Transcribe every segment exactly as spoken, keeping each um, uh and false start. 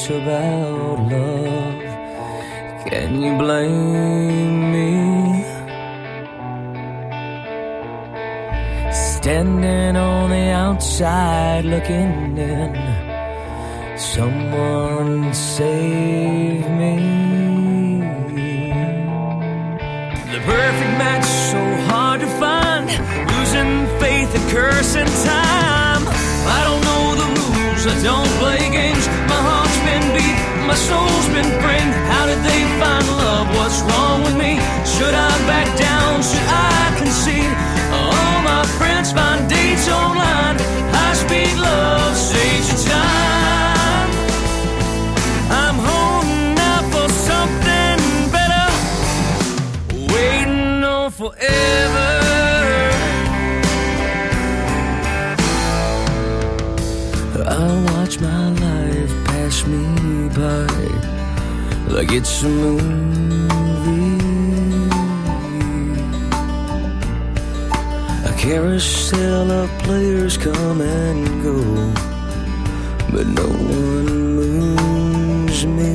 much about love. Can you blame me? Standing on the outside looking in, someone save me. The perfect match, so hard to find, losing faith and cursing time. I don't know the rules, I don't play games. My heart's been beat, my soul's been framed. How did they find love? What's wrong with me? Should I back down? Should I concede? All my friends find dates online. High-speed love saves your time. I'm holding out for something better, waiting on forever. I watch my life pass me by like it's a movie. A carousel of players come and go, but no one moves me.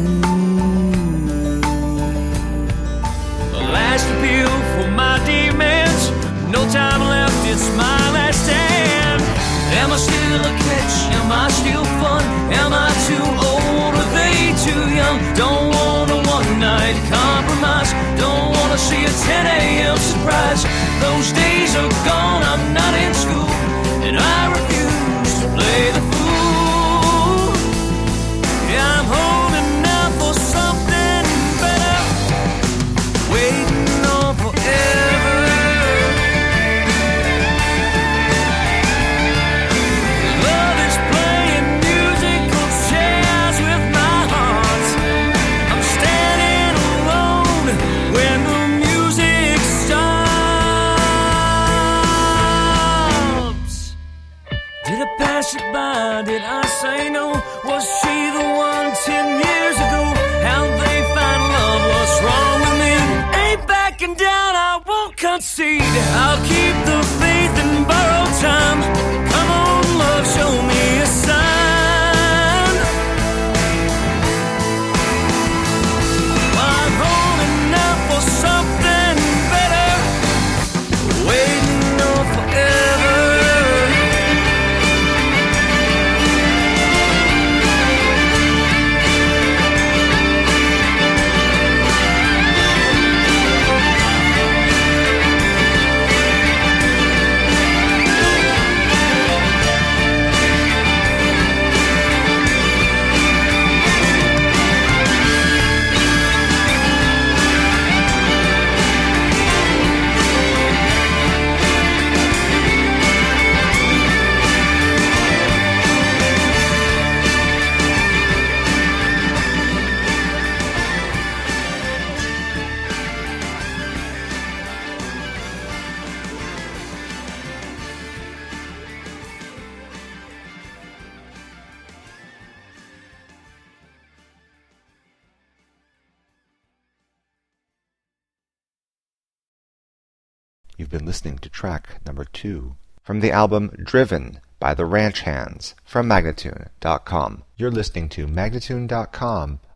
A last appeal for my demands. No time left, it's my last stand. Am I still a catch? Am I still fun? Am I too old? Are they too young? Don't want a one-night compromise. Don't want to see a ten a.m. surprise. Those days are gone, I'm not in school, and I refuse to play the fool. Yeah, I'm holding out for something better, waiting on forever. By? Did I say no? Was she the one ten years ago? How'd they find love? What's wrong with me? Ain't backing down, I won't concede. I'll keep the faith and borrow time. Come on, love, show me a sign. I'm holding out for something better, waiting on forever. You've been listening to track number two from the album Driven by the Ranch Hands from Magnatune dot com. You're listening to Magnatune dot com,